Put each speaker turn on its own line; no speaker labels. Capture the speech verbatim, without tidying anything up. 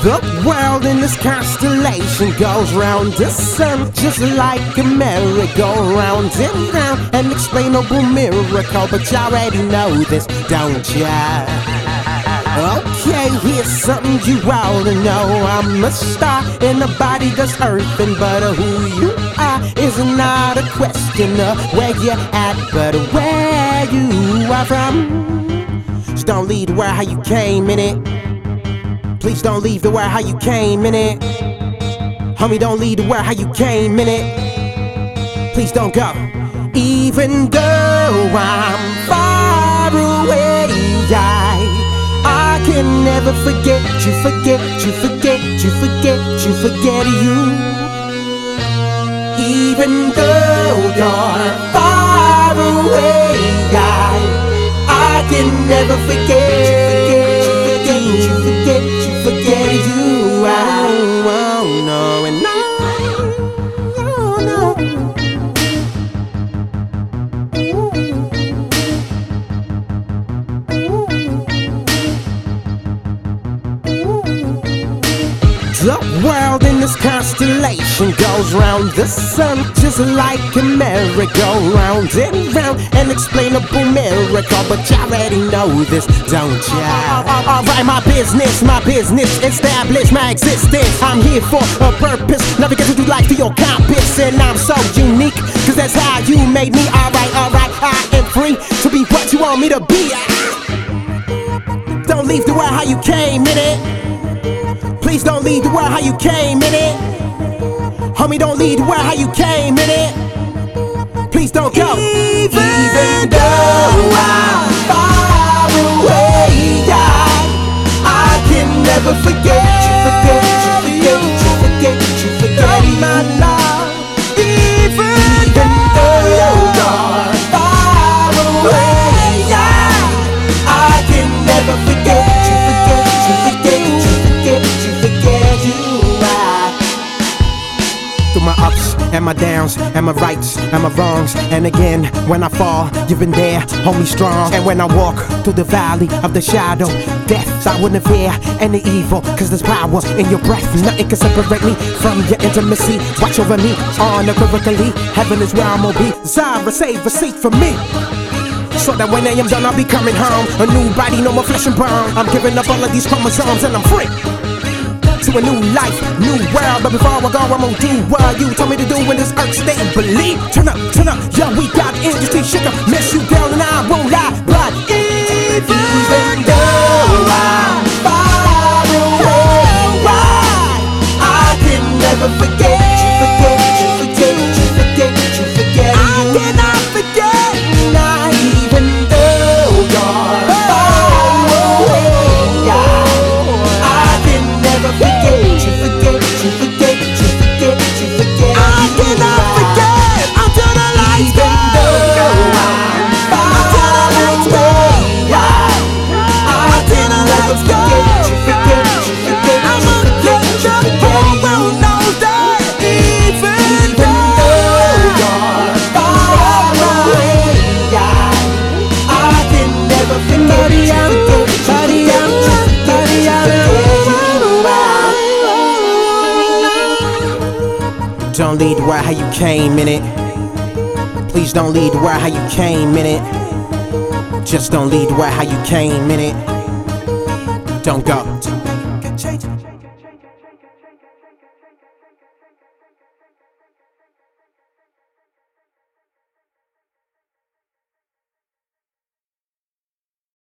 The world in this constellation goes round the sun just like a merry-go-round and round, an unexplainable miracle. But you already know this, don't ya? Okay, here's something you ought to know. I'm a star in a body that's earthen, but who you are is not a question of where you're at, but where you are from. Just don't leave the world how you came in it. Please don't leave the world how you came in it. Homie, don't leave the world how you came in it. Please don't go. Even though I'm far away, I, I can never forget you, forget you, forget you, forget you, forget you. Even though you're far away, I, I can never forget you, forget you, forget you, forget you. Forget you, I won't know, and I don't know. The world in this constellation goes round the sun just like a merry-go-round and round, an unexplainable miracle. But you already know this, don't ya? Alright, my business, my business, establish my existence. I'm here for a purpose, navigate through life to your compass. And I'm so unique, cause that's how you made me. Alright, alright, I am free to be what you want me to be. Don't leave the world how you came in it. Please don't leave the world how you came in it. Homie, don't leave the world how you came in it. Please don't go. Even, Even though I'm far away, I, I can never forget you, forget you, forget you, forget you, forget you, my love. Even, Even though you're far away, I, I can never forget you, forget you, forget you, forget you, forget you. I, through my ups and my downs and my rights and my wrongs, and again when I fall, you've been there, hold me strong. And when I walk through the valley of the shadow death, I wouldn't fear any evil, cause there's power in your breath. Nothing can separate me from your intimacy. Watch over me unequivocally. Heaven is where I'm gonna be. Zara, save a seat for me, so that when I am done I'll be coming home. A new body, no more flesh and bone. I'm giving up all of these chromosomes and I'm free to a new life, new world. But before I go, I'm gonna do what you told me to do in this earth. Stay and believe. Turn up, turn up, yeah, we got industry shit up. Mess you down and I won't lie. But even, even though I'm far away, I can never forget you, forget you, forget you, forget you, forget you. I cannot forget, not even though you're far away. I can never forget you, forget you, forget you, forget you, forget you. I cannot forget until the lights go. Even though I'm far away, I can never forget you, forget you, forget you. I'ma get the whole world knows that. Even though you're far away, I can never forget you, forget you, forget you, forget you. Don't leave the world how you came in it. Please don't leave the world how you came in it. Just don't leave the world how you came in it. Don't go.